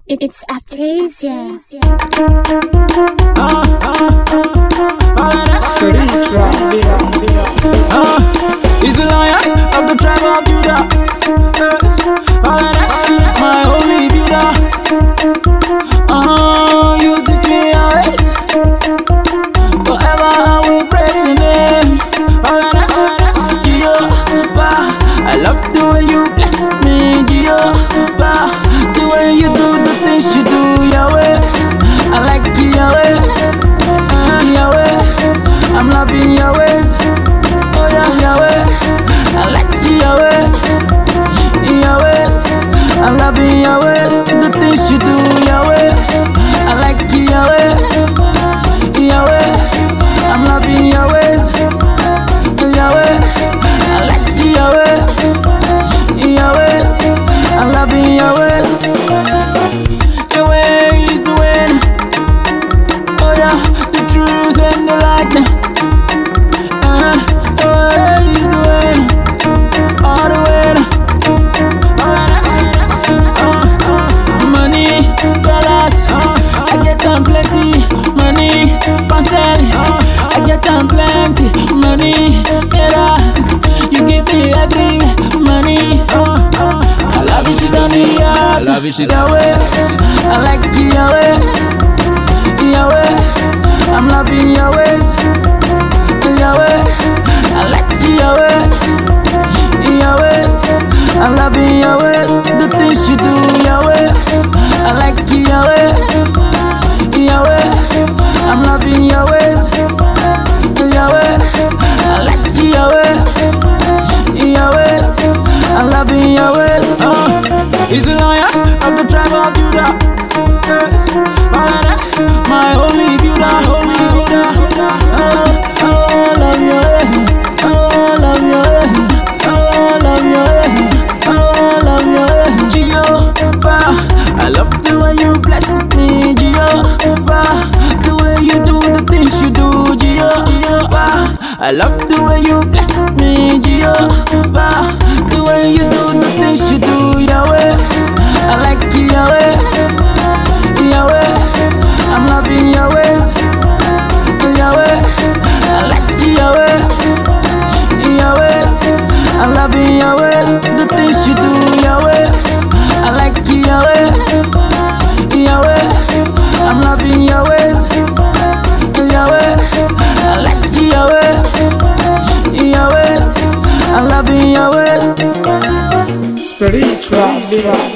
It's Aptasia. He's the lion of the tribe of Judah. My holy Buddha. You teach me your ways. Forever I will praise your name. Jehovah, I love the way you bless me, Jehovah. The way you do the things you do, Yahweh. I like you, Yahweh. Yahweh, I'm loving your ways. Oh yeah, Yahweh, I like you, Yahweh. Yahweh, I'm loving Yahweh. The things you do, Yahweh. I like you, Yahweh. Yahweh, I'm loving your ways. Yahweh, I like you, Yahweh. Yahweh, I'm loving Yahweh. Your way is the way. Oh yeah, the truth and the light. Your way is the way. All the way. Money, dollars, I get them plenty. Money, parcel, I get them plenty. Money, you give me every money. I love it, you don't need I love it, Yahweh. I like you, Yahweh. Yahweh, I'm loving your ways. Yahweh, I like you, Yahweh. Yahweh, I'm loving Yahweh. The things you do, Yahweh. I like you, Yahweh. Yahweh, I'm loving your ways. Yahweh, I like you, Yahweh. Yahweh, I'm loving Yahweh. He's the lion of the tribe of Judah. My holy Buddha, holy Buddha. I love you, I love you, I love you, I love you, Jehovah. I love the way you bless me, Jehovah. The way you do the things you do, Jehovah. I love the way you bless me, Jehovah. The way you do the things you do, Yahweh. I like you, Yahweh. Yahweh, I'm loving your ways. Yahweh, I like you, Yahweh. Yahweh, I'm loving Yahweh. The things you do, Yahweh. I like you, Yahweh. Yahweh, I'm loving your ways. Yahweh, I like you, Yahweh. Yahweh, I'm loving Yahweh. Spiritual.